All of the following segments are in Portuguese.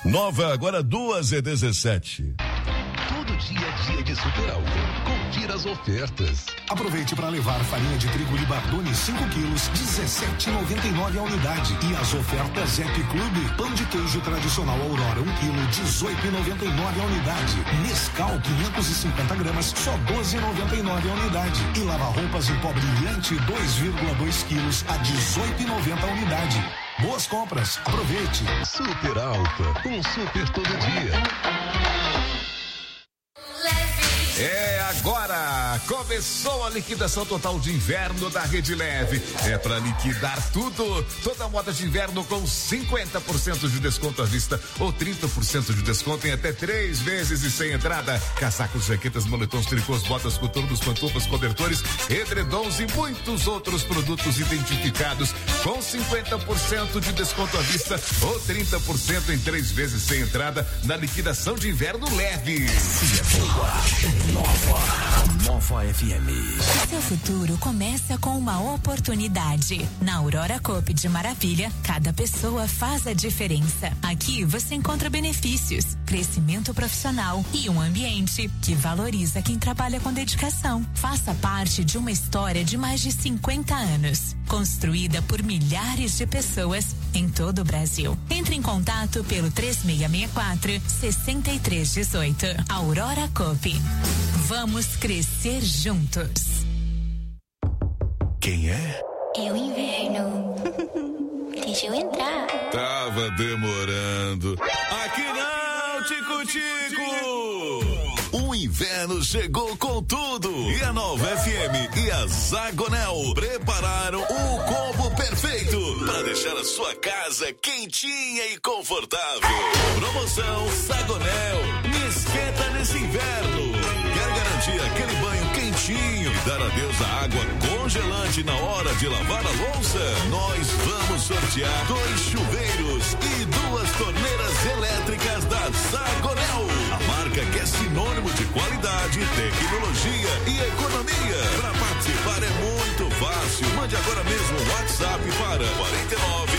Nova, agora 2h17. Todo dia é dia de Super Álcool. Confira as ofertas. Aproveite para levar farinha de trigo Libardone 5 quilos, 17,99 a unidade. E as ofertas Happy Club, pão de queijo tradicional Aurora 1 quilo, 18,99 a unidade. Nescau 550 gramas, só 12,99 a unidade. E lava-roupas em pó brilhante 2,2 quilos, a 18,90 a unidade. Boas compras, aproveite. Super Álcool, um super todo dia. Agora começou a liquidação total de inverno da Rede Leve. É para liquidar tudo. Toda moda de inverno com 50% de desconto à vista ou 30% de desconto em até 3 vezes e sem entrada. Casacos, jaquetas, moletons, tricôs, botas, coturnos, pantufas, cobertores, edredons e muitos outros produtos identificados com 50% de desconto à vista ou 30% em 3 vezes sem entrada na liquidação de inverno Leve. Nova FM. O seu futuro começa com uma oportunidade. Na Aurora Coop de Maravilha, cada pessoa faz a diferença. Aqui você encontra benefícios, crescimento profissional e um ambiente que valoriza quem trabalha com dedicação. Faça parte de uma história de mais de 50 anos, construída por milhares de pessoas em todo o Brasil. Entre em contato pelo 3664-6318. Aurora Coop. Vamos crescer juntos. Quem é? É o inverno. Deixa eu entrar. Tava demorando. Aqui não, Tico-Tico! O inverno chegou com tudo. E a Nova FM e a Zagonel prepararam o combo perfeito para deixar a sua casa quentinha e confortável. Promoção Zagonel. Me esquenta nesse inverno. Quer garantir aquele banho quentinho e dar adeus à água congelante na hora de lavar a louça? Nós vamos sortear 2 chuveiros e 2 torneiras elétricas da Zagonel. A marca que é sinônimo de qualidade, tecnologia e economia. Para participar é muito fácil. Mande agora mesmo um WhatsApp para 49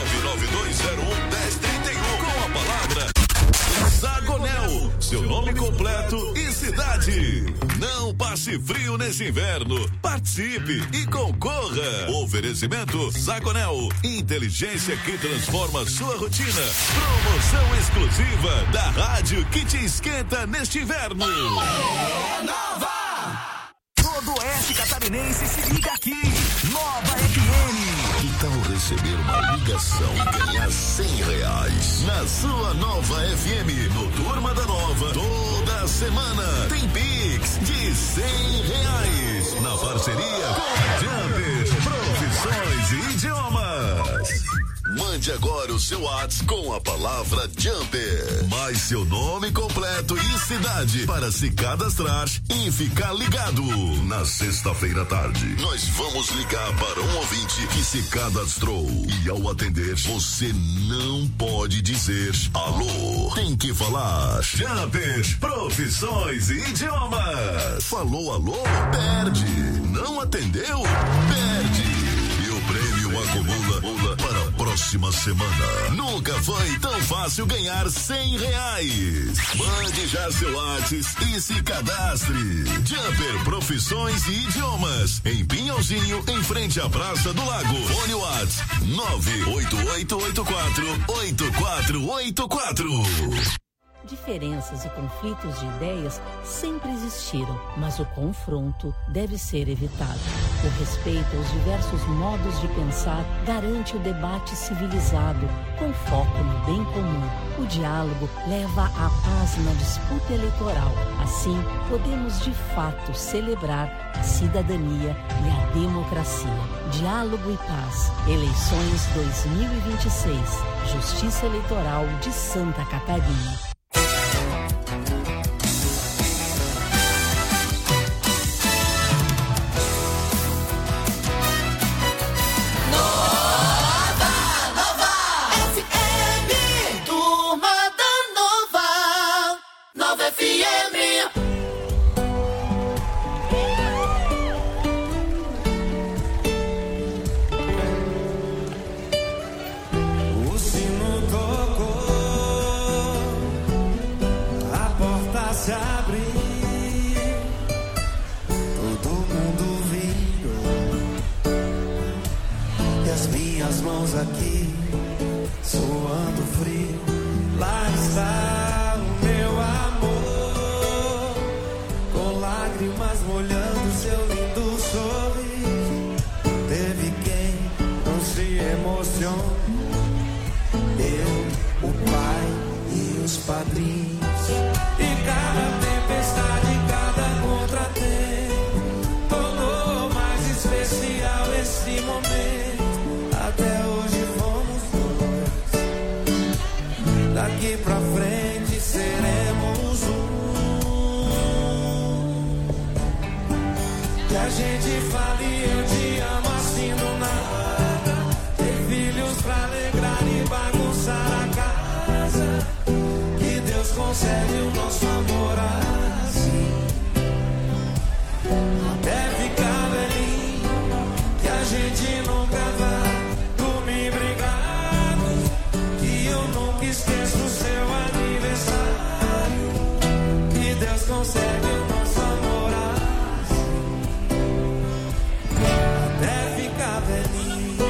99201 1031 com a palavra Zagonel, seu nome completo e cidade. Não passe frio nesse inverno. Participe e concorra. Oferecimento Zagonel, inteligência que transforma sua rotina. Promoção exclusiva da rádio que te esquenta neste inverno. Nova! Todo oeste catarinense se liga aqui. Nova FM. Que tal receber uma ligação e ganhar R$100 na sua Nova FM? No Turma da Nova, toda semana tem Pix de R$100 na parceria com Jumper, Profissões e Idiomas. Mande agora o seu WhatsApp com a palavra Jumper, mais seu nome completo e cidade para se cadastrar e ficar ligado. Na sexta-feira à tarde, nós vamos ligar para um ouvinte que se cadastrou e ao atender, você não pode dizer alô. Tem que falar Jumper, Profissões e Idiomas. Falou alô? Perde. Não atendeu? Perde. O prêmio acumula para a próxima semana. Nunca foi tão fácil ganhar R$100. Mande já seu WhatsApp e se cadastre. Jumper, Profissões e Idiomas. Em Pinhalzinho, em frente à Praça do Lago. Fone WhatsApp 98884-8484. Diferenças e conflitos de ideias sempre existiram, mas o confronto deve ser evitado. O respeito aos diversos modos de pensar garante o debate civilizado, com foco no bem comum. O diálogo leva à paz na disputa eleitoral. Assim, podemos de fato celebrar a cidadania e a democracia. Diálogo e paz. Eleições 2026. Justiça Eleitoral de Santa Catarina. O sino tocou. Daqui pra frente seremos que a gente fale eu te amo assim do nada. Ter filhos pra alegrar e bagunçar a casa. Que Deus concede o nosso amor assim. Até ficar velhinho, que a gente nunca vai dormir brigado. Que eu nunca esqueço o seu aniversário. Que Deus concede o nosso amor assim. Até ficar velhinho.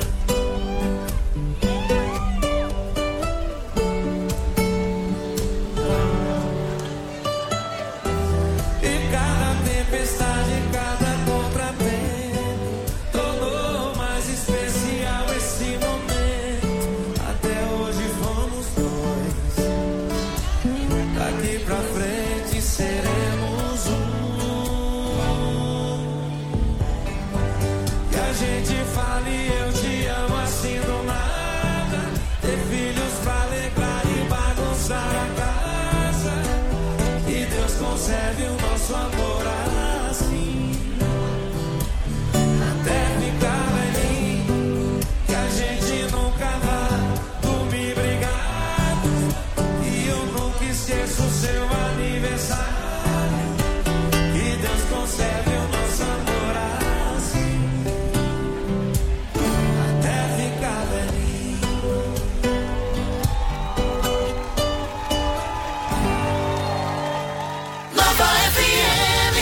E cada tempestade, cada contratempo tornou mais especial esse momento. Até hoje fomos dois. Daqui pra frente seremos que a gente fale eu te amo assim do nada. Ter filhos pra alegrar e bagunçar a casa. E Deus concede o nosso amor assim. Até ficar velhinho, que a gente nunca vai dormir brigado. E eu nunca esqueço o seu aniversário. Que Deus concede o nosso amor assim. Até ficar velhinho. Nova FM.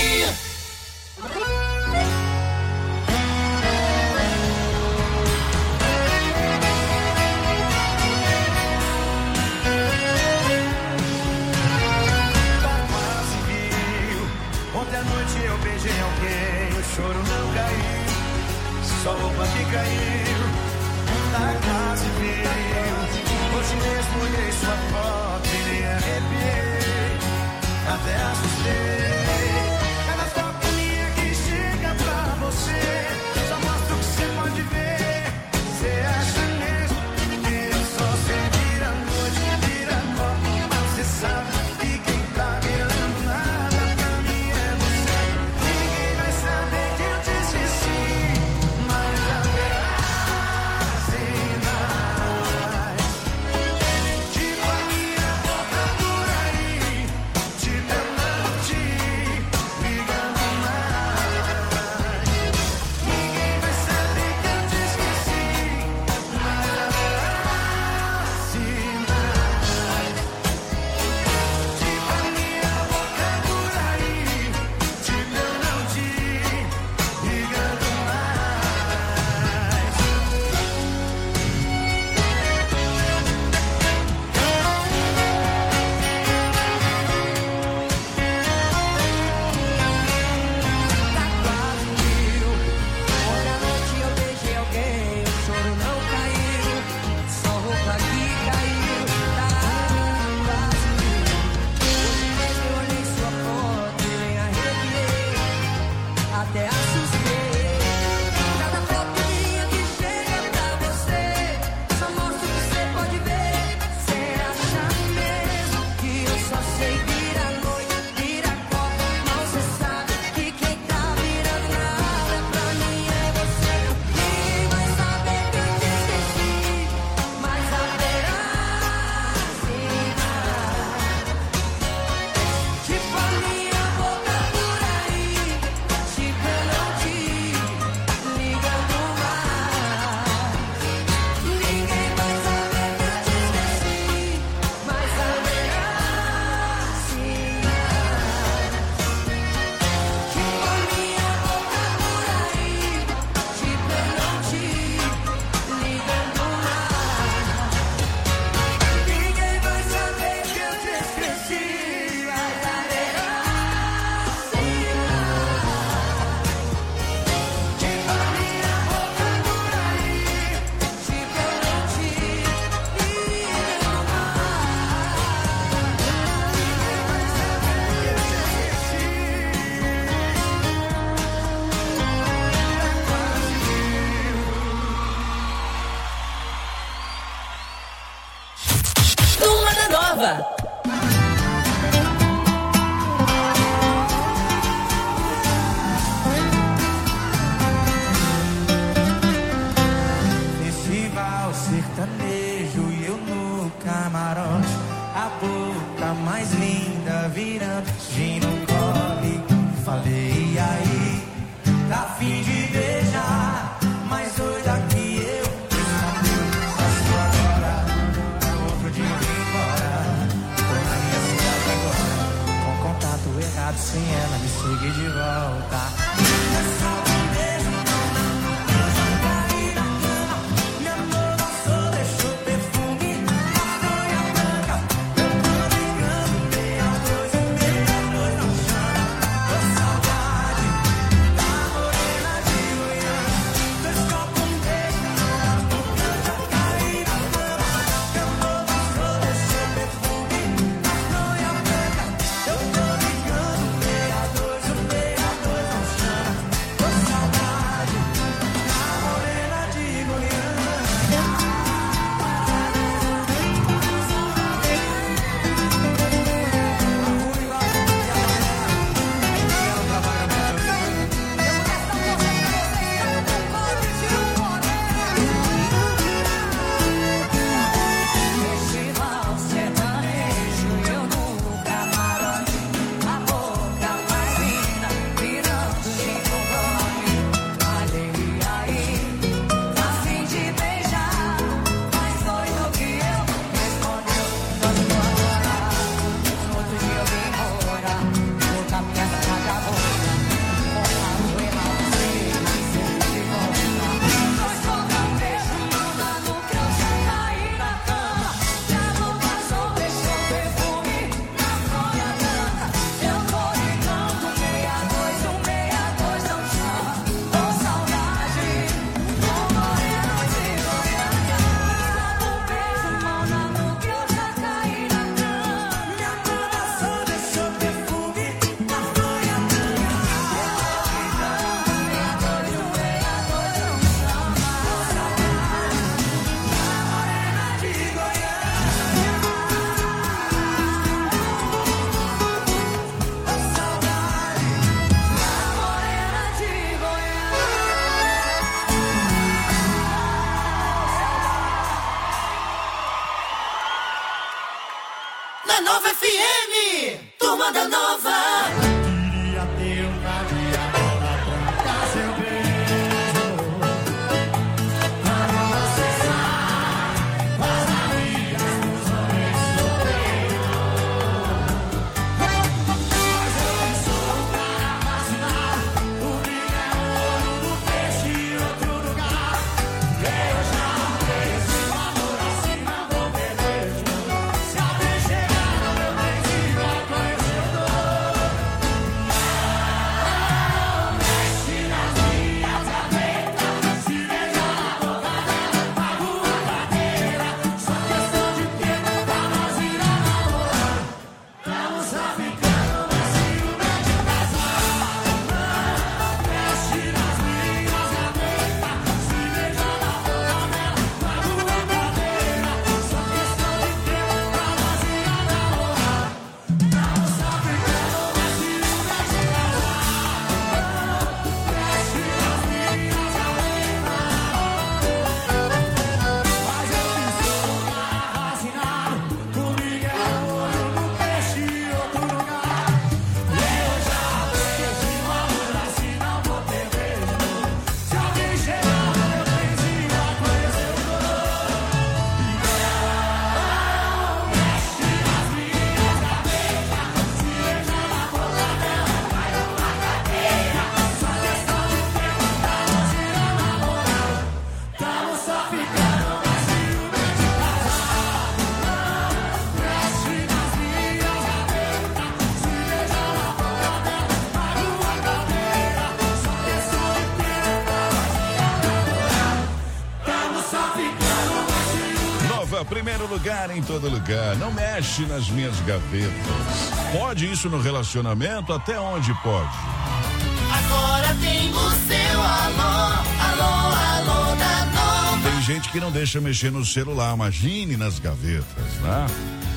Tá quase viu. Ontem à noite eu beijei alguém. O choro não caiu, só roupa que caiu. Tá quase viu. Hoje mesmo olhei sua foto e me arrepiei. Até assustei. Cada foto minha que chega pra você só mostra o que você pode ver. Você acha mesmo que eu só sei virar noite, vira copo, mas você sabe que quem tá virando nada pra mim é você. Ninguém vai saber que eu te esqueci, mas haverá sinais de paz. Nova. Festival sertanejo e eu no camarote, a boca mais linda virando gin no gole. Falei, e aí, tá fim de beijar, mais doida que eu. Respondeu, faço agora, outro dia eu vim embora. Tô na minha cidade agora, com contato errado, sem ela me seguir de volta. Nova FM, Turma da Nova. Queria ter um cadeia pra cantar seu beijo, pra você sair com as amigas dos homens solteiros. Mas eu sou um cara vacinado, o brilho é o olho do peixe em outro lugar. Eu já fiz um amor assim, não vou perder. Se alguém chegar no meu beijo, vai conhecer o dor. Mexe nas minhas gavetas, se beija na boca dela, pago a cadeira. Só questão de tempo pra nós ir a namorar. Vamos só ficando, mas ciúme de casar. Mexe nas minhas gavetas, se beija na boca dela, pago a cadeira. Só questão de tempo pra nós ir a namorar. Vamos só ficando, mas ciúme de Mas eu que sou um cara vacinado, comigo é o olho do peixe em outro lugar. Eu já fiz um amor assim, não vou perder de novo. Se alguém chegar no meu benzinho, vai conhecer o dor. Mexe nas minhas gavetas, se beija na boca dela, vai numa cadeira. Só questão de tempo pra nós ir a namorar. Tamo só ficando, mas ciúme de casar. Mexe nas minhas gavetas, se beija na boca dela, vai numa cadeira. Só questão de tempo pra nós ir a namorar. Tamo só ficando, mas ciúme. Nova, primeiro lugar em todo lugar. Não mexe nas minhas gavetas. Pode isso no relacionamento? Até onde pode? Agora tem o seu alô, alô, alô da Nova. Tem gente que não deixa mexer no celular, imagine nas gavetas, né?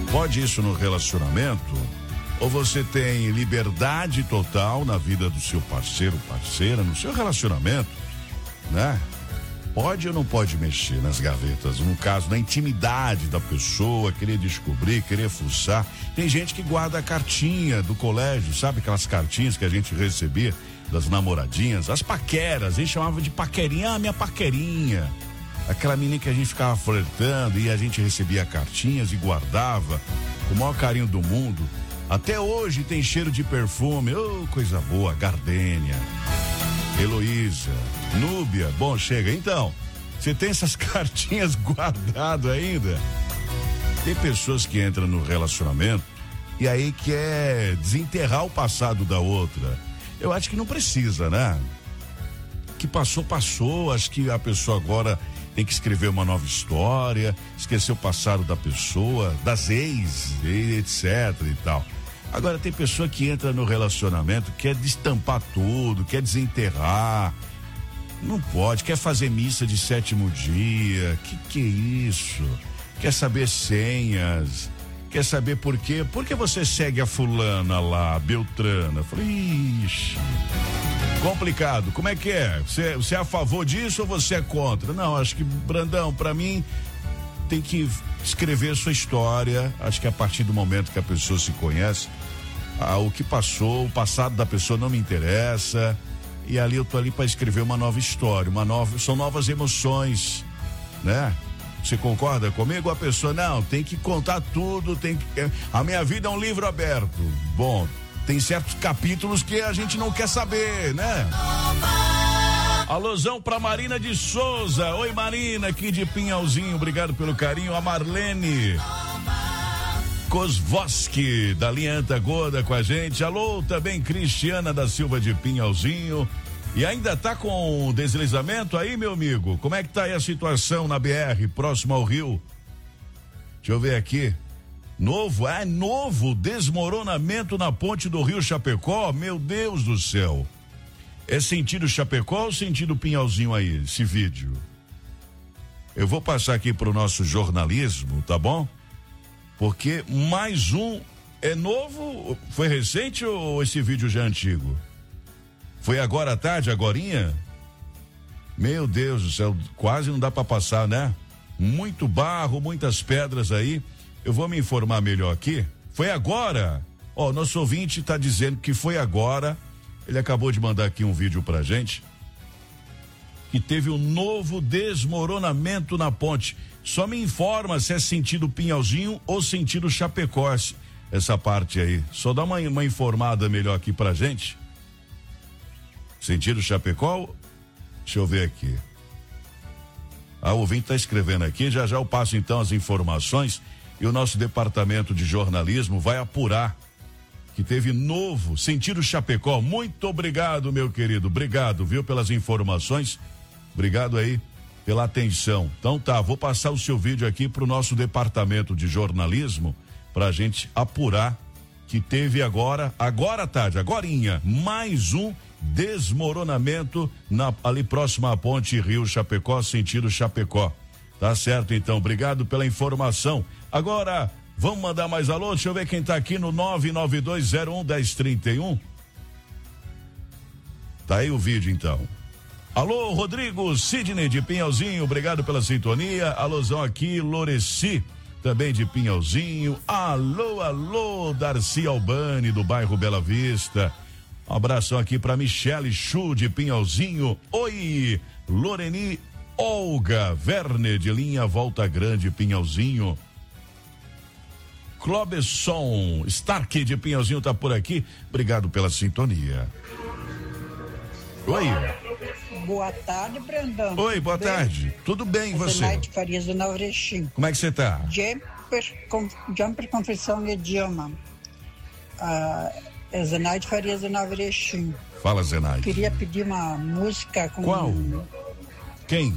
Pode isso no relacionamento? Ou você tem liberdade total na vida do seu parceiro, parceira, no seu relacionamento, né? Pode ou não pode mexer nas gavetas? No caso, na intimidade da pessoa, querer descobrir, querer fuçar. Tem gente que guarda a cartinha do colégio, sabe aquelas cartinhas que a gente recebia das namoradinhas? As paqueras, a gente chamava de paquerinha, minha paquerinha. Aquela menina que a gente ficava flertando e a gente recebia cartinhas e guardava com o maior carinho do mundo. Até hoje tem cheiro de perfume, coisa boa, gardênia. Heloísa, Núbia, bom, chega. Então, você tem essas cartinhas guardadas ainda? Tem pessoas que entram no relacionamento e aí quer desenterrar o passado da outra. Eu acho que não precisa, né? Que passou, passou. Acho que a pessoa agora tem que escrever uma nova história, esquecer o passado da pessoa, das ex, etc e tal. Agora tem pessoa que entra no relacionamento, quer destampar tudo, quer desenterrar. Não pode, quer fazer missa de 7º dia. Que é isso? Quer saber senhas? Quer saber por quê? Por que você segue a fulana lá, Beltrana? Falei, ixi, complicado. Como é que é? Você é a favor disso ou você é contra? Não, acho que, Brandão, pra mim, tem que escrever sua história. Acho que a partir do momento que a pessoa se conhece, o que passou, o passado da pessoa não me interessa. E ali eu tô ali para escrever uma nova história, são novas emoções, né? Você concorda comigo? A pessoa, não, tem que contar tudo, a minha vida é um livro aberto. Bom, tem certos capítulos que a gente não quer saber, né? Alôzão pra Marina de Souza. Oi, Marina, aqui de Pinhalzinho, obrigado pelo carinho. A Marlene Kozvoski, da linha Antagoda com a gente. Alô, também Cristiana da Silva de Pinhalzinho. E ainda tá com deslizamento aí, meu amigo? Como é que tá aí a situação na BR, próximo ao Rio? Deixa eu ver aqui. Novo desmoronamento na ponte do Rio Chapecó. Meu Deus do céu. É sentido Chapecó ou sentido Pinhalzinho aí, esse vídeo? Eu vou passar aqui pro nosso jornalismo, tá bom? Porque mais um é novo, foi recente ou esse vídeo já é antigo? Foi agora à tarde, agorinha? Meu Deus do céu, quase não dá para passar, né? Muito barro, muitas pedras aí. Eu vou me informar melhor aqui. Foi agora? Nosso ouvinte tá dizendo que foi agora. Ele acabou de mandar aqui um vídeo pra gente. Que teve um novo desmoronamento na ponte. Só me informa se é sentido Pinhalzinho ou sentido Chapecó, essa parte aí. Só dá uma informada melhor aqui pra gente. Sentido Chapecó? Deixa eu ver aqui. O ouvinte tá escrevendo aqui, já eu passo então as informações e o nosso departamento de jornalismo vai apurar que teve novo sentido Chapecó. Muito obrigado, meu querido. Obrigado, viu, pelas informações. Obrigado aí pela atenção. Então tá, vou passar o seu vídeo aqui pro nosso departamento de jornalismo pra gente apurar que teve agora à tarde, agorinha, mais um desmoronamento ali próximo à ponte Rio Chapecó, sentido Chapecó. Tá certo, então, obrigado pela informação. Agora, vamos mandar mais alô? Deixa eu ver quem tá aqui no 992011031. Tá aí o vídeo, então. Alô, Rodrigo Sidney de Pinhalzinho, obrigado pela sintonia. Alôzão aqui, Loreci, também de Pinhalzinho. Alô, Darcy Albani, do bairro Bela Vista. Um abração aqui para Michele Chu de Pinhalzinho. Oi, Loreni Olga Werner de linha Volta Grande, Pinhalzinho. Clobesson Stark de Pinhalzinho tá por aqui. Obrigado pela sintonia. Oi. Boa tarde, Brandão. Oi, boa tarde. Tudo bem, e você? Zenaide Farias do Nova Erechim. Como é que você tá? Jumper Confissão e Idioma. É Zenaide Farias do Nova Erechim. Fala, Zenaide. Queria pedir uma música com... Qual? Quem?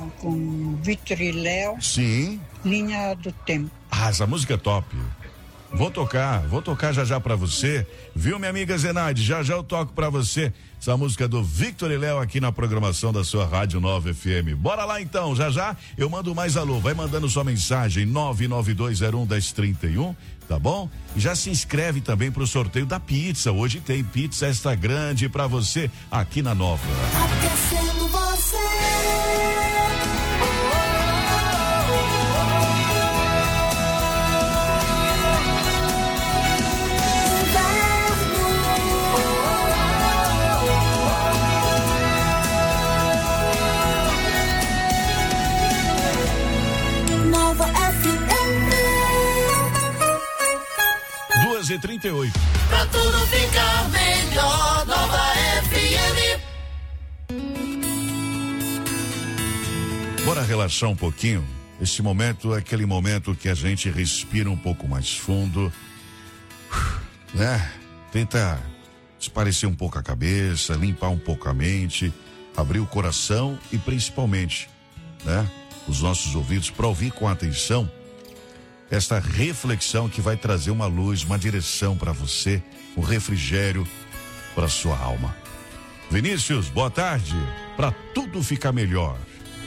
Com Vitor e Léo. Sim. Linha do Tempo. Essa música é top. Vou tocar já pra você, viu, minha amiga Zenaide? Já eu toco pra você essa música do Victor e Léo aqui na programação da sua Rádio 9 FM. Bora lá então, já eu mando mais alô, vai mandando sua mensagem 992011031, tá bom? E já se inscreve também pro sorteio da pizza, hoje tem pizza extra grande pra você aqui na Nova. Aquecendo você. Nova FM. 2h38. Pra tudo ficar melhor, Nova FM. Bora relaxar um pouquinho. Esse momento é aquele momento que a gente respira um pouco mais fundo, né? Tenta esparecer um pouco a cabeça, limpar um pouco a mente, abrir o coração e principalmente, né? Os nossos ouvidos para ouvir com atenção esta reflexão que vai trazer uma luz, uma direção para você, um refrigério para sua alma. Vinícius, boa tarde. Para tudo ficar melhor.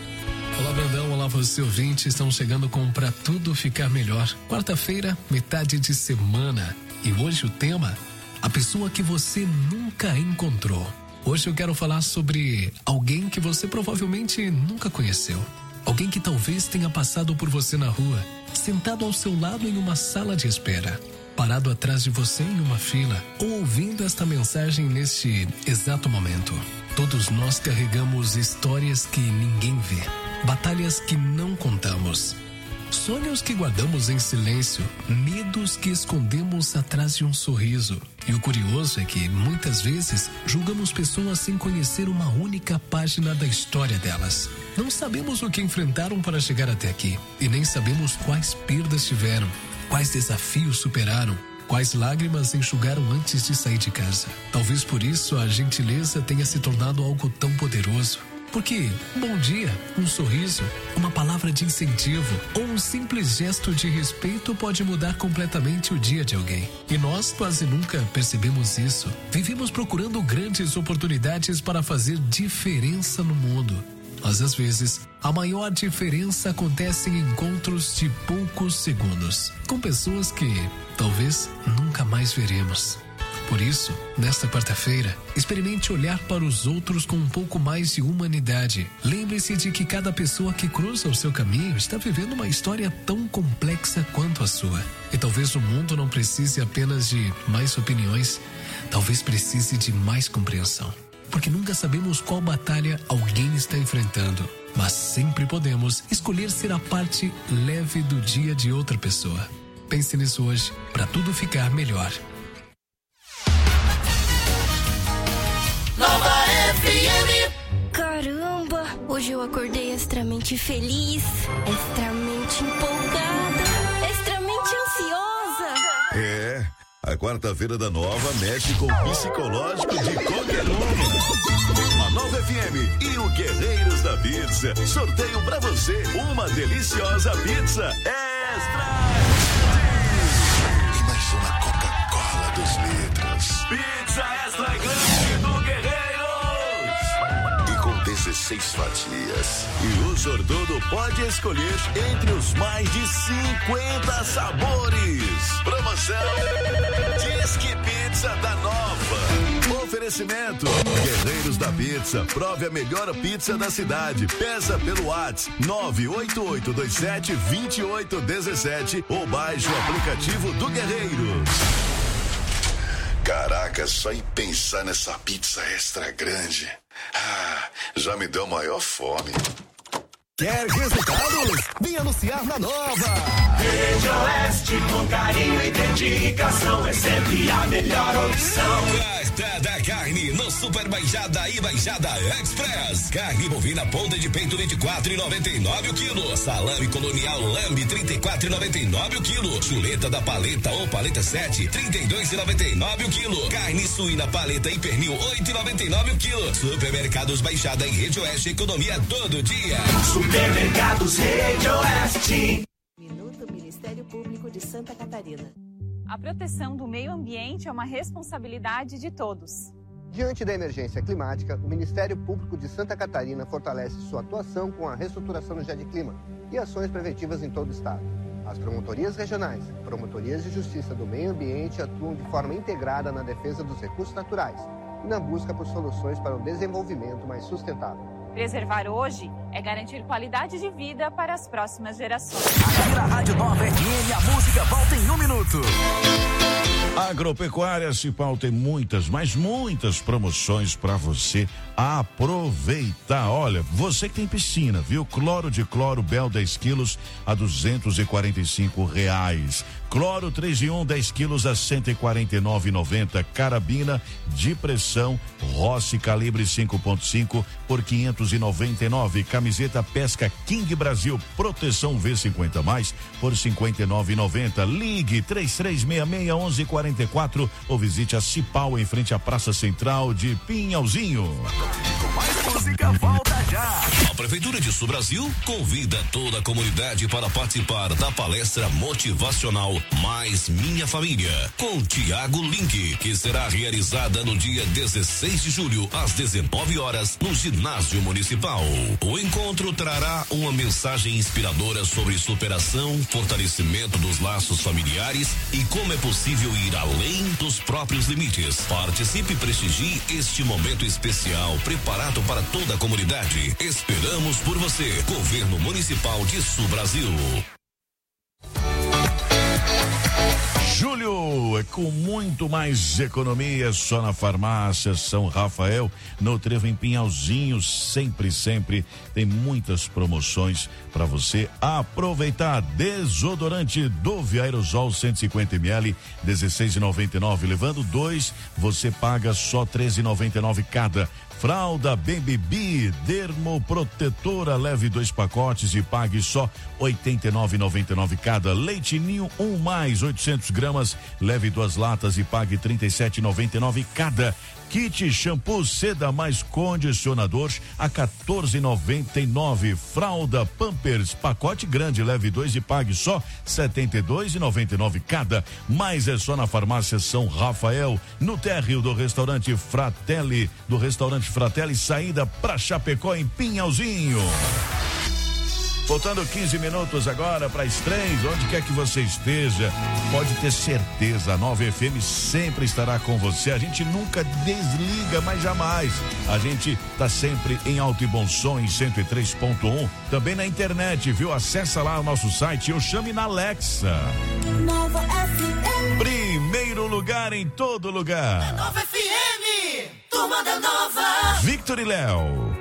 Olá, Brandão, olá você ouvinte, estamos chegando com Pra Tudo Ficar Melhor. Quarta-feira, metade de semana, e hoje o tema, a pessoa que você nunca encontrou. Hoje eu quero falar sobre alguém que você provavelmente nunca conheceu. Alguém que talvez tenha passado por você na rua, sentado ao seu lado em uma sala de espera, parado atrás de você em uma fila, ou ouvindo esta mensagem neste exato momento. Todos nós carregamos histórias que ninguém vê. Batalhas que não contamos, sonhos que guardamos em silêncio, medos que escondemos atrás de um sorriso. E o curioso é que, muitas vezes, julgamos pessoas sem conhecer uma única página da história delas. Não sabemos o que enfrentaram para chegar até aqui, e nem sabemos quais perdas tiveram, quais desafios superaram, quais lágrimas enxugaram antes de sair de casa. Talvez por isso a gentileza tenha se tornado algo tão poderoso. Porque um bom dia, um sorriso, uma palavra de incentivo ou um simples gesto de respeito pode mudar completamente o dia de alguém. E nós quase nunca percebemos isso. Vivemos procurando grandes oportunidades para fazer diferença no mundo. Mas às vezes, a maior diferença acontece em encontros de poucos segundos, com pessoas que talvez nunca mais veremos. Por isso, nesta quarta-feira, experimente olhar para os outros com um pouco mais de humanidade. Lembre-se de que cada pessoa que cruza o seu caminho está vivendo uma história tão complexa quanto a sua. E talvez o mundo não precise apenas de mais opiniões, talvez precise de mais compreensão. Porque nunca sabemos qual batalha alguém está enfrentando, mas sempre podemos escolher ser a parte leve do dia de outra pessoa. Pense nisso hoje, para tudo ficar melhor. Nova FM. Caramba, hoje eu acordei extremamente feliz, extremamente empolgada, extremamente ansiosa. É, a quarta-feira da Nova mexe com o psicológico de qualquer um. A Nova FM e o Guerreiros da Pizza sorteiam pra você uma deliciosa pizza extra. E mais uma Coca-Cola 2 litros. Pizza extra grande do Guerreiros. E com 16 fatias. E o sortudo pode escolher entre os mais de 50 sabores. Promoção Disque Pizza da Nova. Oferecimento Guerreiros da Pizza. Prove a melhor pizza da cidade. Peça pelo WhatsApp 988272817 ou baixe o aplicativo do Guerreiros. Caraca, só em pensar nessa pizza extra grande, já me deu maior fome. Quer resultados? Vem anunciar na Nova. Rede Oeste, com carinho e dedicação, é sempre a melhor opção. Carta da carne no Super Baixada e Baixada Express. Carne bovina ponta de peito 24,99 o quilo. Salame colonial lambe 34,99 o quilo. Chuleta da paleta ou paleta 7 32,99 o quilo. Carne suína paleta e pernil 8,99 o quilo. Supermercados Baixada e Rede Oeste, economia todo dia. Supermercados Rede Oeste. Minuto Ministério Público de Santa Catarina. A proteção do meio ambiente é uma responsabilidade de todos. Diante da emergência climática, o Ministério Público de Santa Catarina fortalece sua atuação com a reestruturação do GEDclima e ações preventivas em todo o estado. As promotorias regionais, promotorias de justiça do meio ambiente atuam de forma integrada na defesa dos recursos naturais e na busca por soluções para um desenvolvimento mais sustentável. Preservar hoje é garantir qualidade de vida para as próximas gerações. Aqui na Rádio Nova FM, a música volta em 1 minuto. Agropecuária Cipal tem muitas, mas muitas promoções para você aproveitar. Olha, você que tem piscina, viu? Cloro de cloro Bel 10 quilos a R$245. Cloro 3 em 1, 10 quilos a R$149,90. Carabina de pressão Rossi calibre 5.5 por R$599. Camiseta Pesca King Brasil proteção V50 mais por R$59,90. Ligue 3366-1144 ou visite a Cipal em frente à Praça Central de Pinhalzinho. Com mais música, volta já. A Prefeitura de Sul Brasil convida toda a comunidade para participar da palestra motivacional Mais Minha Família, com Tiago Link, que será realizada no dia 16 de julho, às 19 horas, no Ginásio Municipal. O encontro trará uma mensagem inspiradora sobre superação, fortalecimento dos laços familiares e como é possível ir além dos próprios limites. Participe e prestigie este momento especial preparado para toda a comunidade. Esperamos por você. Governo Municipal de Sul Brasil. Julho é com muito mais economia só na farmácia São Rafael, no Trevo em Pinhalzinho, sempre tem muitas promoções para você aproveitar. Desodorante Dove Aerosol 150 ml, R$16,99, levando 2, você paga só R$13,99 cada. Fralda Baby B Dermoprotetora, leve 2 pacotes e pague só R$89,99 cada. Leite Ninho 1 mais 800 gramas, leve 2 latas e pague R$37,99 cada. Kit shampoo Seda mais condicionador a R$14,99. Fralda Pampers pacote grande, leve 2 e pague só R$72,99 cada. Mas é só na farmácia São Rafael, no térreo do restaurante Fratelli, saída pra Chapecó em Pinhalzinho. Faltando 15 minutos agora para as 3, onde quer que você esteja, pode ter certeza, a Nova FM sempre estará com você. A gente nunca desliga, mas jamais. A gente tá sempre em alto e bom som em 103.1, também na internet, viu? Acessa lá o nosso site ou chame na Alexa. Nova FM. Primeiro lugar em todo lugar. Nova FM. Turma da Nova. Victor e Léo.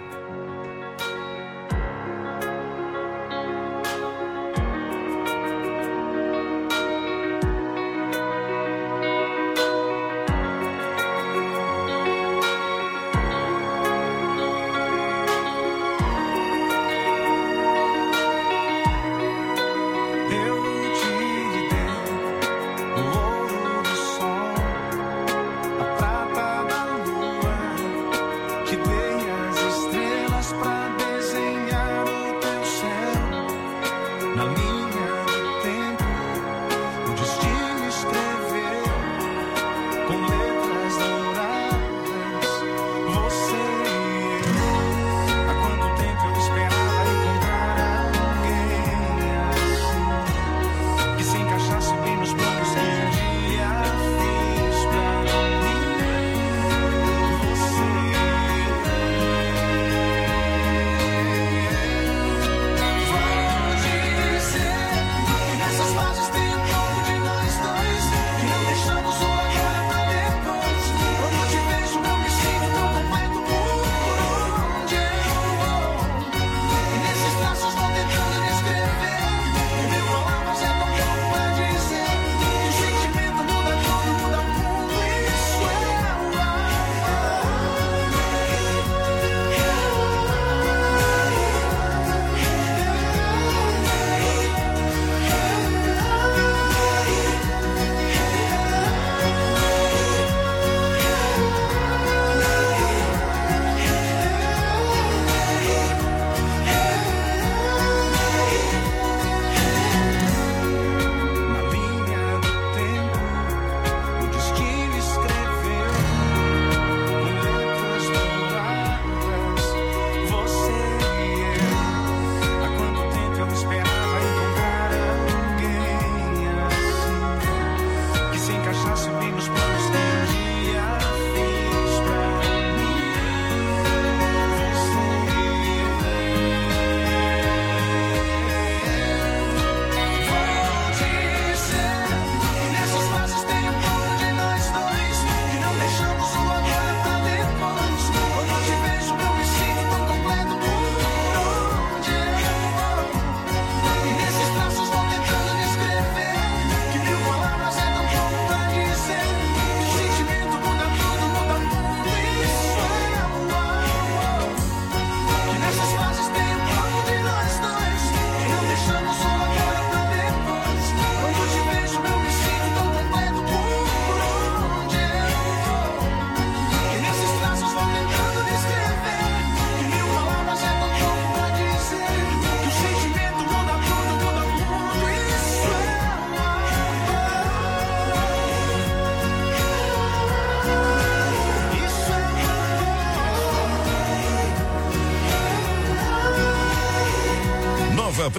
Que tem as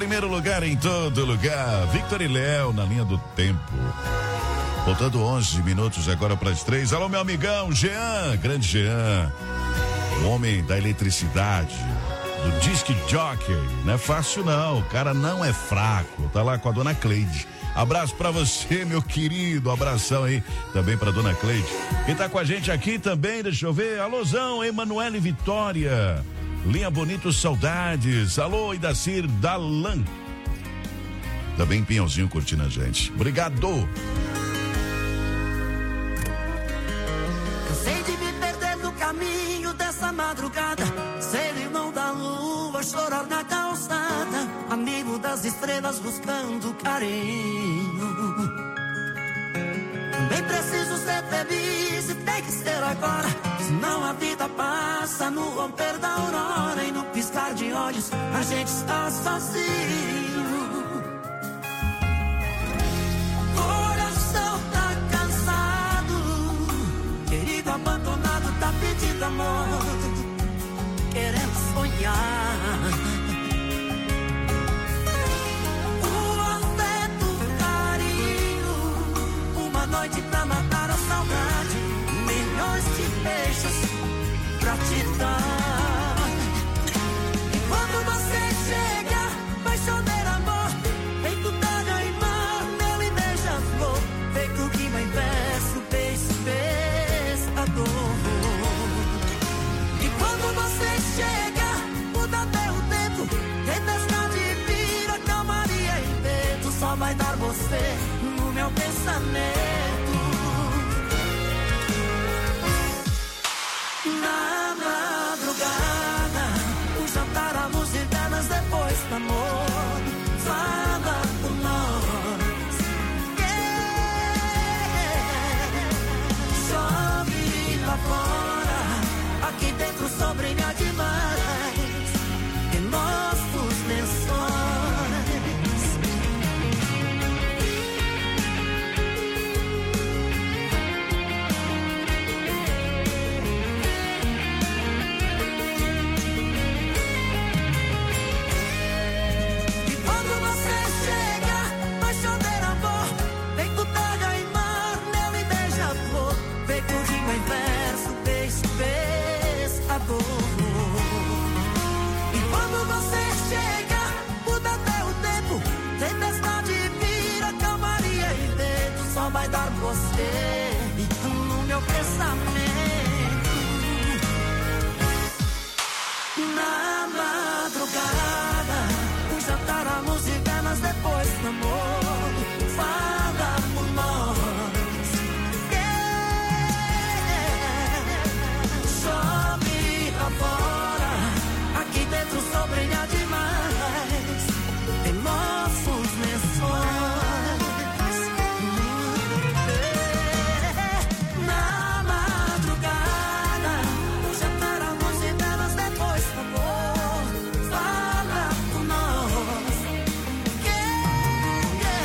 primeiro lugar em todo lugar. Victor e Léo na linha do tempo. Faltando 11 minutos agora para as 3. Alô, meu amigão, Jean, grande Jean. O homem da eletricidade, do disc jockey. Não é fácil não, o cara não é fraco. Tá lá com a dona Cleide. Abraço pra você, meu querido. Abração aí também pra dona Cleide. Quem tá com a gente aqui também, deixa eu ver. Alôzão, Emanuele Vitória. Linha Bonito, saudades. Alô, Idacir Dalan. Também Pinhãozinho curtindo a gente. Obrigado. Cansei de me perder no caminho dessa madrugada. Ser irmão da lua, chorar na calçada. Amigo das estrelas buscando carinho. Também preciso ser feliz e tem que ser agora. Senão a vida passa no romper da aurora. E no piscar de olhos a gente está sozinho. Coração tá cansado, querido abandonado tá pedindo amor, querendo sonhar. O afeto, o carinho, uma noite pra matar a saudade, milhões de beijos pra te dar. E quando você chega, vai chover amor, feito daga e mar, mel e beija-flor, feito rima em verso, beijo, pescador. E quando você chega, muda até o tempo, tempestade vira calmaria e vento, só vai dar você no meu pensamento. Na madrugada, o jantar, a luz e velas depois do amor, fala por nós. Chove lá fora, aqui dentro o sol brilha demais em nossos lençóis. E quando você chega, muda até o tempo, tempestade vira calmaria e vento, só vai dar você no meu pensamento. Na madrugada, o jantar, a luz e velas depois do amor, fala por nós. Fora, aqui dentro o sol brilha demais em nossos lençóis. Na madrugada, o jantar, a luz e velas depois do amor, fala por nós.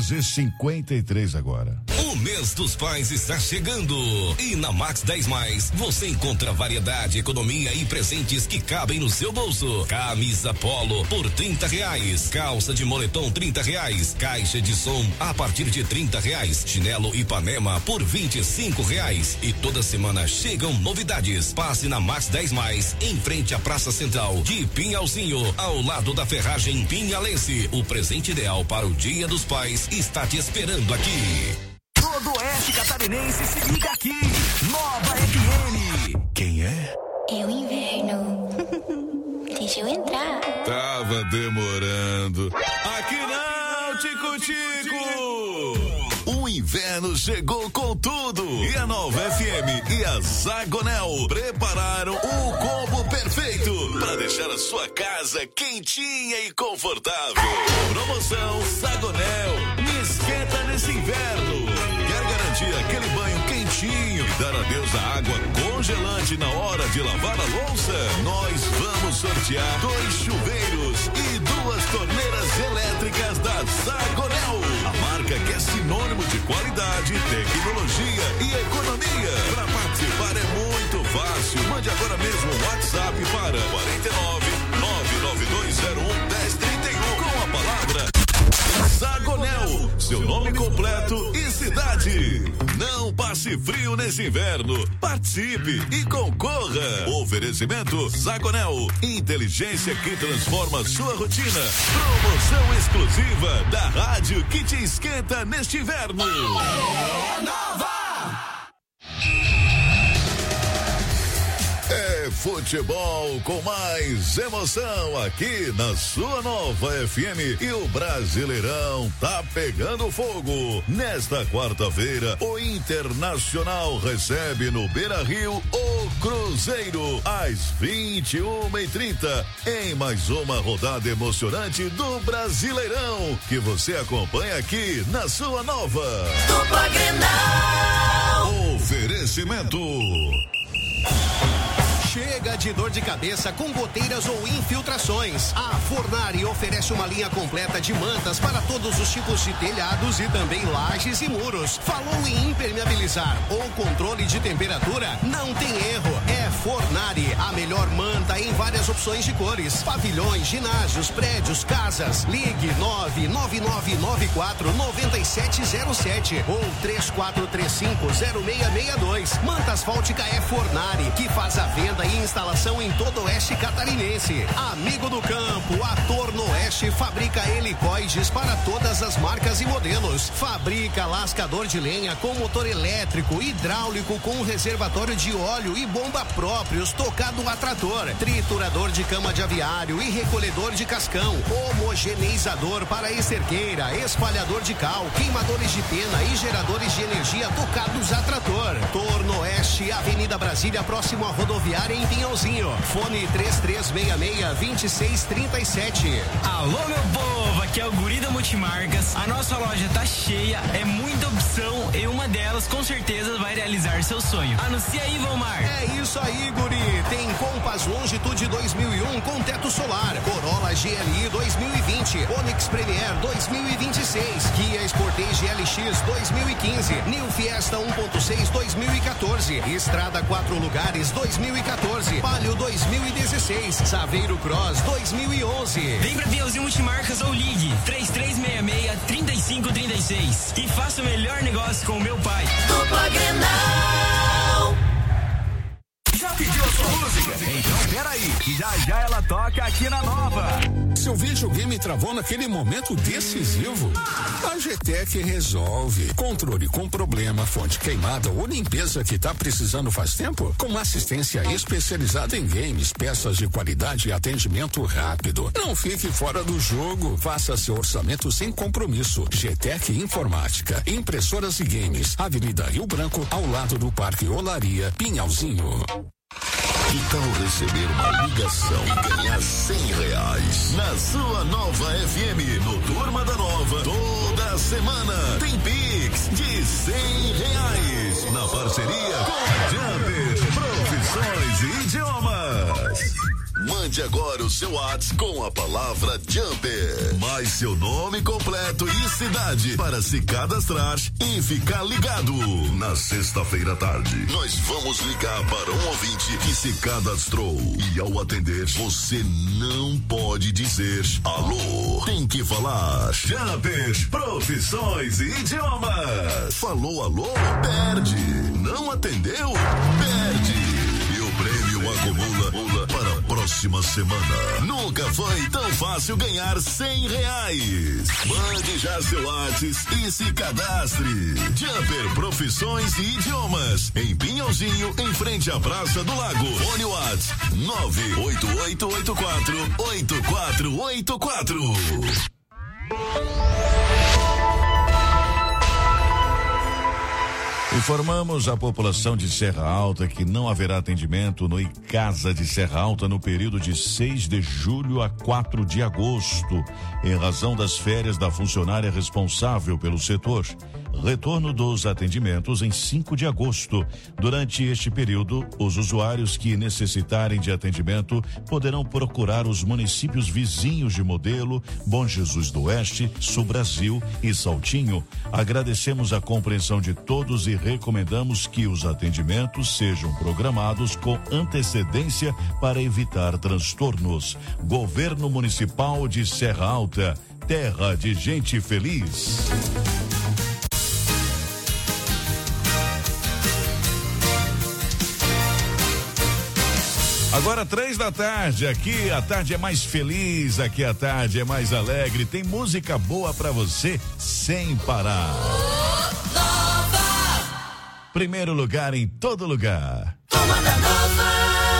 11:53 agora. O mês dos pais está chegando e na Max 10 Mais você encontra variedade, economia e presentes que cabem no seu bolso. Camisa polo por R$30, calça de moletom R$30, caixa de som a partir de R$30, chinelo Ipanema por R$25 e toda semana chegam novidades. Passe na Max 10 Mais em frente à Praça Central de Pinhalzinho, ao lado da ferragem Pinhalense. O presente ideal para o Dia dos Pais está te esperando aqui. Todo oeste catarinense se liga aqui. Nova FM. Quem é? É o inverno. Deixa eu entrar. Tava demorando. Aqui não, Tico-Tico. O inverno chegou com tudo. E a Nova FM e a Zagonel prepararam o combo perfeito para deixar a sua casa quentinha e confortável. Promoção Zagonel. Me esquenta nesse inverno. Quer garantir aquele banho quentinho e dar adeus à água congelante na hora de lavar a louça? Nós vamos sortear 2 chuveiros e 2 torneiras elétricas da Zagonel. A marca que é sinônimo de qualidade, tecnologia e economia. Para participar é muito fácil. Mande agora mesmo um WhatsApp para 49 99201 1031 com a palavra Zagonel, seu nome completo e cidade. Não passe frio nesse inverno. Participe e concorra. Oferecimento Zagonel, inteligência que transforma sua rotina. Promoção exclusiva da rádio que te esquenta neste inverno. É futebol com mais emoção aqui na sua Nova FM e o Brasileirão tá pegando fogo. Nesta quarta-feira, o Internacional recebe no Beira-Rio o Cruzeiro às 21h30 em mais uma rodada emocionante do Brasileirão que você acompanha aqui na sua Nova. Dupla Grenal. Oferecimento. Chega de dor de cabeça com goteiras ou infiltrações. A Fornari oferece uma linha completa de mantas para todos os tipos de telhados e também lajes e muros. Falou em impermeabilizar ou controle de temperatura? Não tem erro. É Fornari, a melhor manta em várias opções de cores. Pavilhões, ginásios, prédios, casas. Ligue 99994-9707 ou 3435-0662. Manta asfáltica é Fornari, que faz a venda e instalação em todo o oeste catarinense. Amigo do campo, a Torno Oeste fabrica helicoides para todas as marcas e modelos. Fabrica lascador de lenha com motor elétrico, hidráulico com reservatório de óleo e bomba próprios, tocado a trator, triturador de cama de aviário e recolhedor de cascão, homogeneizador para esterqueira, espalhador de cal, queimadores de pena e geradores de energia tocados a trator. Torno Oeste, Avenida Brasília, próximo à rodoviária em Pinhalzinho. Fone 3366-2637. Alô, meu povo, aqui é o Guri da Multimarcas. A nossa loja tá cheia, é muita opção e uma delas com certeza vai realizar seu sonho. Anuncia aí, Valmar. É isso aí, Guri. Tem Compass Longitude 2001 com teto solar, Corolla GLI 2020, Onix Premier 2026, Kia Sportage LX 2015, New Fiesta 1.6 2014, Estrada 4 lugares 2014, Palio 2016, Saveiro Cross 2011. Vem pra Pinhalzinho Multimarcas ou ligue 3366-3536 e faça o melhor negócio com o meu pai. Dupla Grenal. Já pediu a sua música? Então peraí, que já ela toca aqui na Nova. Seu videogame travou naquele momento decisivo? A GTEC resolve. Controle com problema, fonte queimada ou limpeza que tá precisando faz tempo? Com assistência especializada em games, peças de qualidade e atendimento rápido. Não fique fora do jogo. Faça seu orçamento sem compromisso. GTEC Informática, impressoras e games. Avenida Rio Branco, ao lado do Parque Olaria, Pinhalzinho. Que tal receber uma ligação e ganhar R$100 na sua Nova FM, no Turma da Nova, toda semana tem Pix de R$100 na parceria com a Jumper Profissões e Idiomas. Mande Mande agora o seu WhatsApp com a palavra Jumper, mais seu nome completo e cidade para se cadastrar e ficar ligado. Na sexta-feira à tarde, nós vamos ligar para um ouvinte que se cadastrou e ao atender, você não pode dizer alô. Tem que falar Jumper, profissões e idiomas. Falou alô? Perde. Não atendeu? Perde. E o prêmio acumula para a próxima semana. Nunca foi tão fácil ganhar R$100. Mande já seu WhatsApp e se cadastre. Jumper Profissões e Idiomas, em Pinhalzinho, em frente à Praça do Lago. Fone WhatsApp 988848484. Informamos a população de Serra Alta que não haverá atendimento no ICASA de Serra Alta no período de 6 de julho a 4 de agosto, em razão das férias da funcionária responsável pelo setor. Retorno dos atendimentos em 5 de agosto. Durante este período, os usuários que necessitarem de atendimento poderão procurar os municípios vizinhos de Modelo, Bom Jesus do Oeste, Sul Brasil e Saltinho. Agradecemos a compreensão de todos e recomendamos que os atendimentos sejam programados com antecedência para evitar transtornos. Governo Municipal de Serra Alta, terra de gente feliz. Agora 3 da tarde, aqui a tarde é mais feliz, aqui a tarde é mais alegre, tem música boa pra você sem parar. Primeiro lugar em todo lugar. Toma da Nova.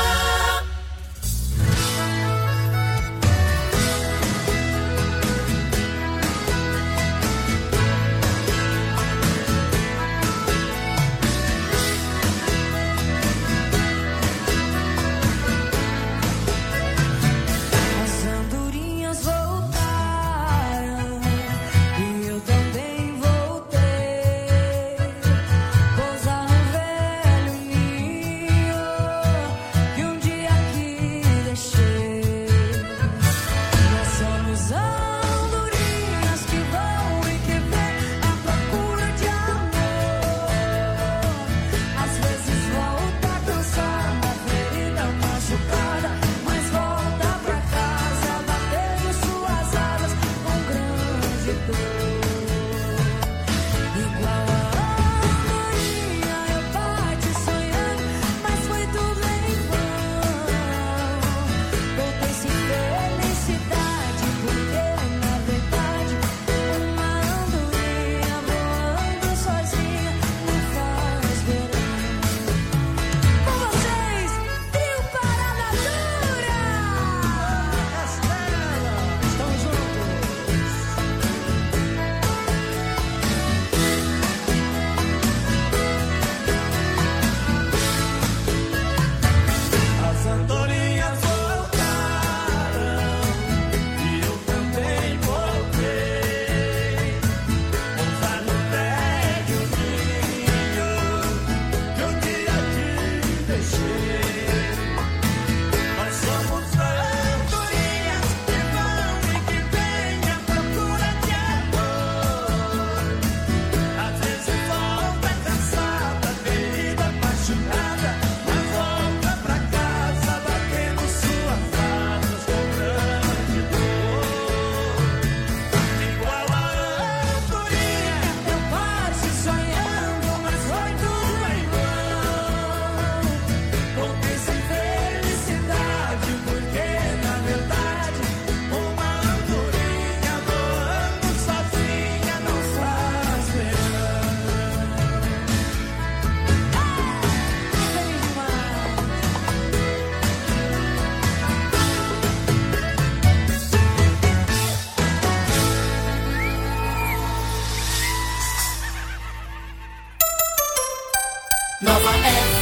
Nova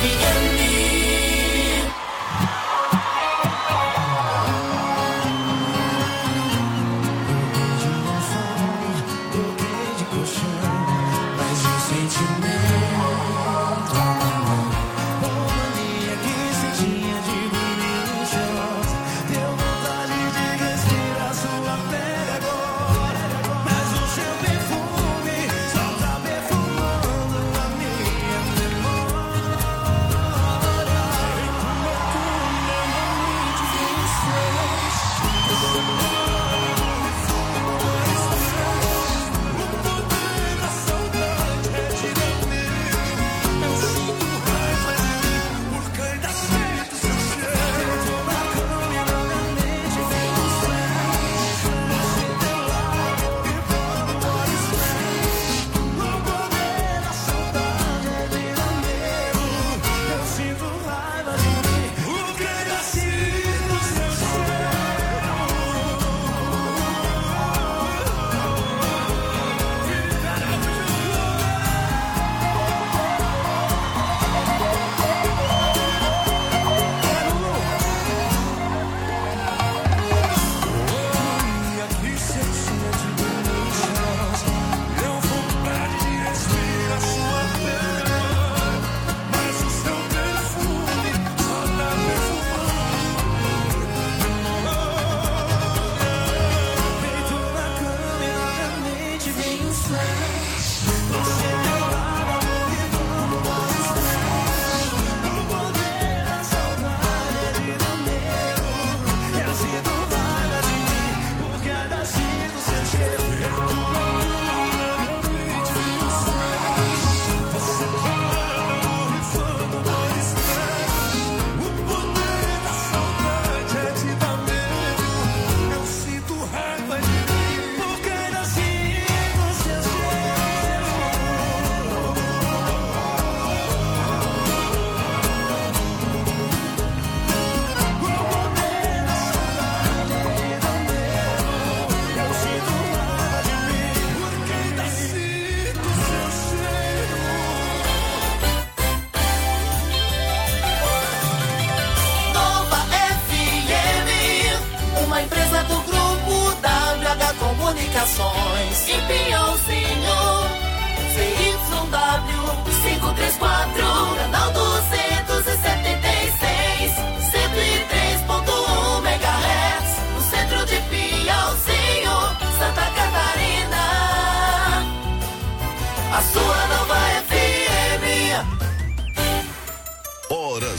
FM. Troquei de colchão, mas o sentimento uma mania que se tinha de mim cheirosa. Deu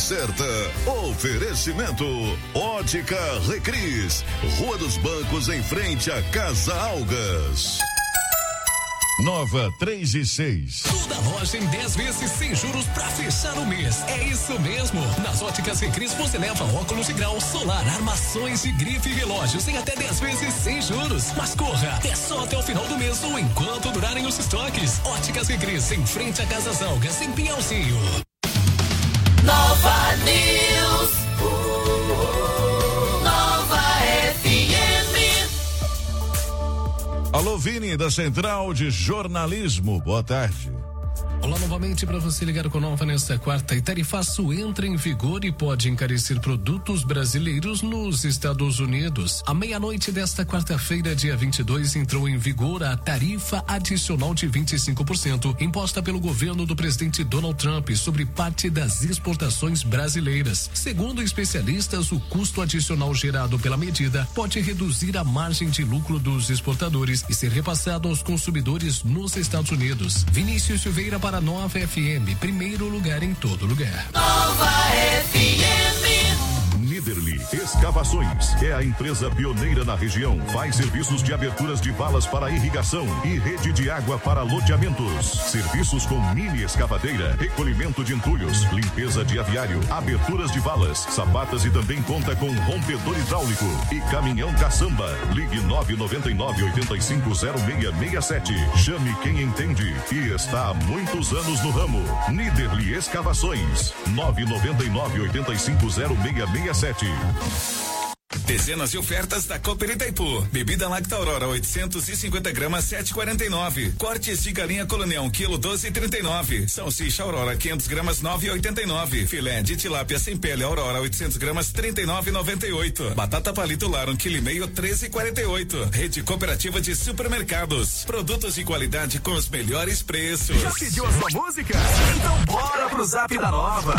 certa. Oferecimento Ótica Recris, Rua dos Bancos, em frente à Casa Algas. Nova 3 e 6. Toda loja em 10 vezes sem juros pra fechar o mês. É isso mesmo. Nas Óticas Recris você leva óculos de grau, solar, armações de grife e relógios em até 10 vezes sem juros. Mas corra, é só até o final do mês ou enquanto durarem os estoques. Óticas Recris, em frente a Casas Algas, em Pinhalzinho. Nova News. Nova FM. Alô, Vini, da Central de Jornalismo. Boa tarde. Olá novamente para você ligar com Nova nesta quarta. E tarifaço entra em vigor e pode encarecer produtos brasileiros nos Estados Unidos. À meia-noite desta quarta-feira, dia 22, entrou em vigor a tarifa adicional de 25% imposta pelo governo do presidente Donald Trump sobre parte das exportações brasileiras. Segundo especialistas, o custo adicional gerado pela medida pode reduzir a margem de lucro dos exportadores e ser repassado aos consumidores nos Estados Unidos. Vinícius Silveira para Nova FM, primeiro lugar em todo lugar. Nova FM. Niederli Escavações é a empresa pioneira na região. Faz serviços de aberturas de valas para irrigação e rede de água para loteamentos. Serviços com mini escavadeira, recolhimento de entulhos, limpeza de aviário, aberturas de valas, sapatas e também conta com rompedor hidráulico e caminhão caçamba. Ligue 999-850667. Chame quem entende e está há muitos anos no ramo. Niederli Escavações, 999-850667. Dezenas de ofertas da Cooper Itaipu. Bebida Lacta Aurora 850 gramas 7,49. Cortes de galinha Colonial 1 quilo 12,39. Salsicha Aurora 500 gramas 9,89. Filé de tilápia sem pele Aurora 800 gramas 39,98. Batata palito lar 1,5 kg 13,48. Rede Cooperativa de Supermercados. Produtos de qualidade com os melhores preços. Já pediu a sua música? Então bora pro Zap da Nova.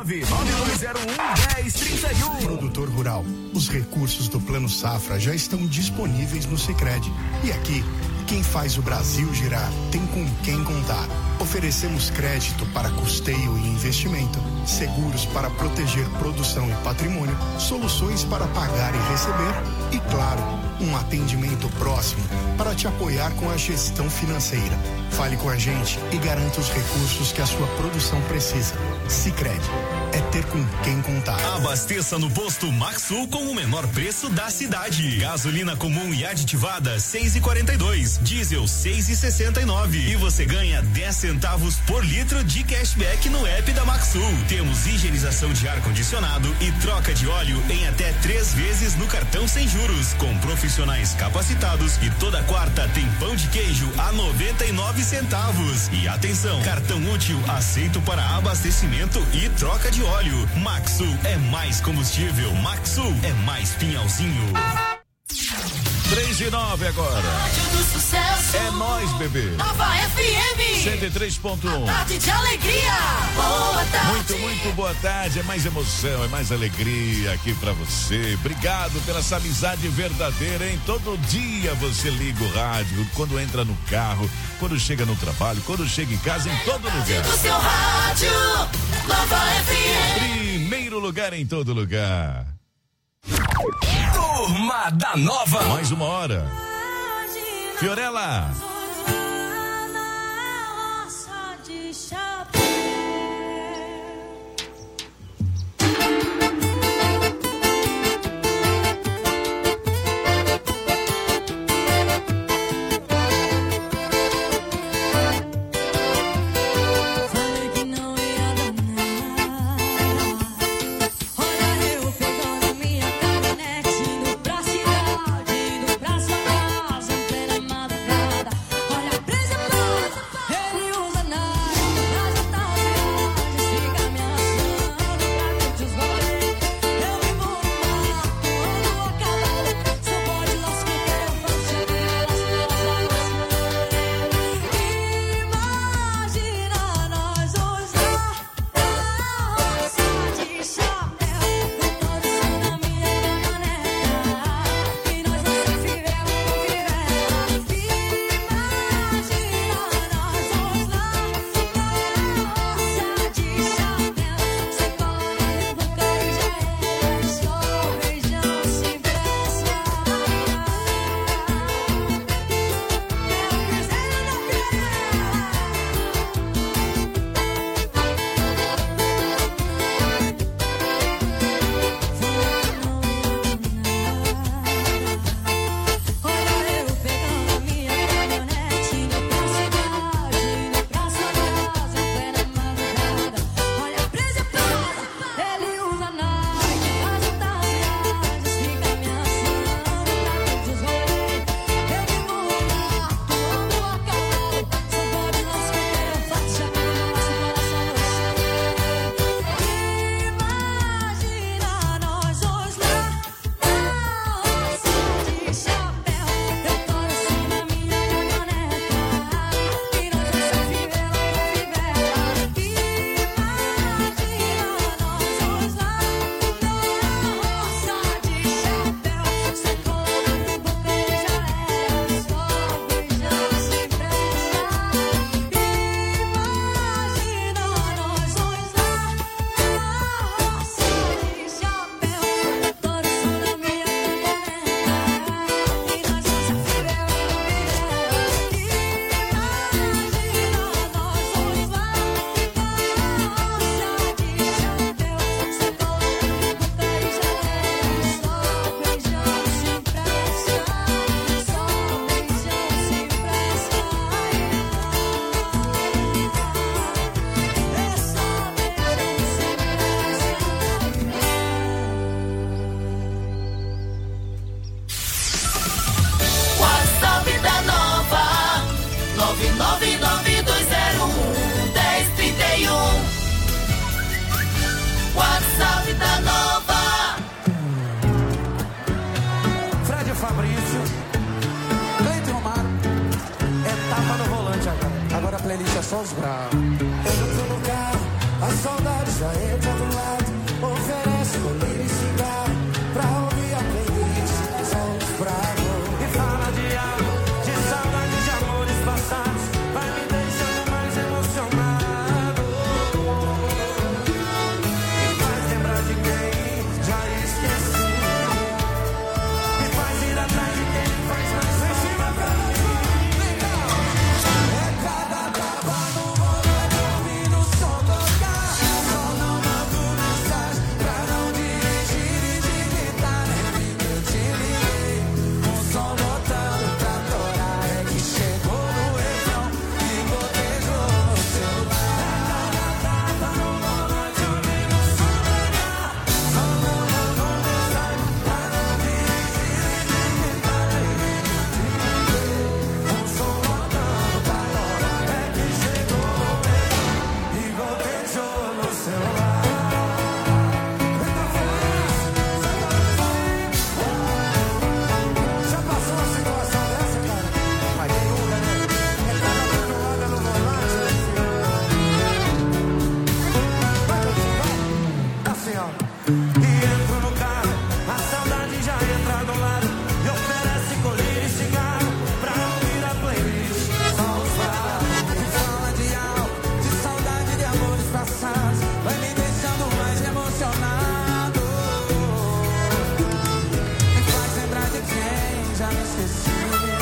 99901-1031. Produtor rural. Os recursos do Plano Safra já estão disponíveis no Sicredi. E aqui, quem faz o Brasil girar tem com quem contar. Oferecemos crédito para custeio e investimento, seguros para proteger produção e patrimônio, soluções para pagar e receber e, claro, um atendimento próximo para te apoiar com a gestão financeira. Fale com a gente e garanta os recursos que a sua produção precisa. Sicredi, é ter com quem contar. Abasteça no posto Maxsul com o menor preço da cidade. Gasolina comum e aditivada 6,42, diesel 6,69 e você ganha 10 centavos por litro de cashback no app da Maxsul. Temos higienização de ar condicionado e troca de óleo em até 3 vezes no cartão sem juros, com profissionais capacitados, e toda quarta tem pão de queijo a 99 centavos. E atenção, cartão útil aceito para abastecimento e troca de óleo. Maxsul é mais combustível. Maxsul é mais Pinhalzinho. 3:09 agora. Rádio do Sucesso. É nóis, bebê. Nova FM. 103.1. Tarde de alegria. Boa tarde. Muito boa tarde. É mais emoção, é mais alegria aqui pra você. Obrigado pela essa amizade verdadeira, hein? Todo dia você liga o rádio, quando entra no carro, quando chega no trabalho, quando chega em casa, em todo lugar. Do seu rádio. Nova FM. Primeiro lugar em todo lugar. Turma da Nova. Mais uma hora. Fiorella. só os bravos. Entro no carro, a saudade já entra do lado. Oferece colírio e cigarro pra ouvir a playlist, só os bravos. E fala de algo, de saudade, de amores passados, vai me deixando mais emocionado. Me faz lembrar de quem já esqueci. Me faz ir atrás de quem faz mais em cima pra mim. É cada tapa no volante ouvindo o som tocar. Só não mando mensagem pra não dirigir e digitar. Eu te liguei, o som botando pra torar. É que chegou no refrão e gotejou no celular. É cada tapa no volante ouvindo o som tocar. Só não mando mensagem pra não dirigir e digitar. Eu te liguei, o som botando pra torar. É que chegou no refrão e gotejou no celular. Já passou uma situação dessa, cara? Mas quem nunca, né? É cada tatuada no volante, meu filho. Vai, meu filho, vai. Assim, ó. E entro no carro, a saudade já entra do lado. E oferece colírio e cigarro pra ouvir a playlist. Só os bravos. E fala de algo, de saudade, de amores passados, vai me deixando mais emocionado. Me faz lembrar de quem já me esqueci.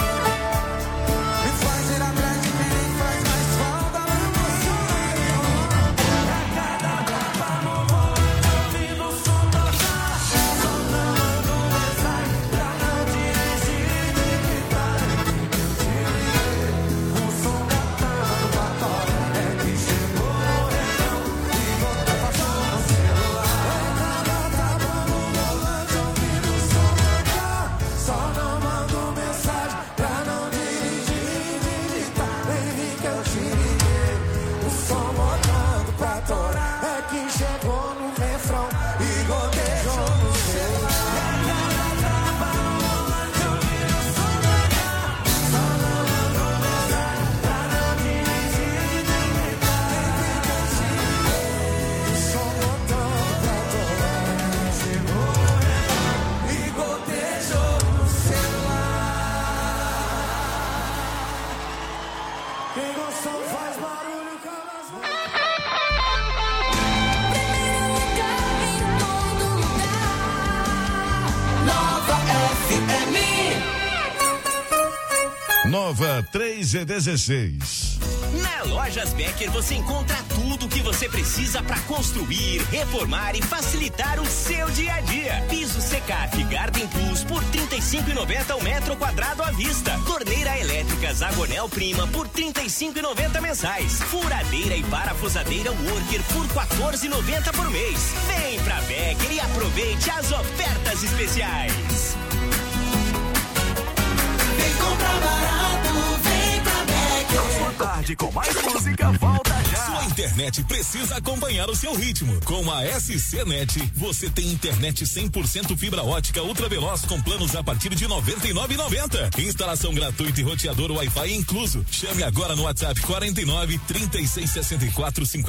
Me faz ir atrás de quem faz mais falta no emocionado. É cada tapa no volante ouvindo o som tocar. Só não mando mensagem pra não dirigir e digitar. Eu te liguei, o som botando pra torar. É que chegou no refrão e gotejou no celular. É cada tapa no volante ouvindo o som tocar. Só não mando mensagem pra não dirigir e digitar. Baby, que eu te liguei, o som botando pra torar. É que chegou no refrão e gotejou no celular. É cada tapa no volante ouvindo o som tocar. Só não mando mensagem pra não dirigir e digitar. Baby, que eu te liguei, o som botando pra torar. Chegou no refrão e gotejou no celular. Quem gostou faz barulho com as mãos. Nova FM. Nova 3/16. Na Lojas Becker você encontra tudo o que você precisa para construir, reformar e facilitar o seu dia a dia. Piso Secaf Garden Plus por R$ 35,90 o metro quadrado à vista. Torneira elétrica Zagonel Prima por R$ 35,90 mensais. Furadeira e parafusadeira Worker por R$ 14,90 por mês. Vem pra Becker e aproveite as ofertas especiais. Vem comprar barato, vem pra Becker. Boa tarde com mais música, volta já. Sua internet precisa acompanhar o seu ritmo. Com a SC Net, você tem internet 100% fibra ótica ultra veloz com planos a partir de R$ 99,90. Instalação gratuita e roteador Wi-Fi incluso. Chame agora no WhatsApp 49 36 64 50.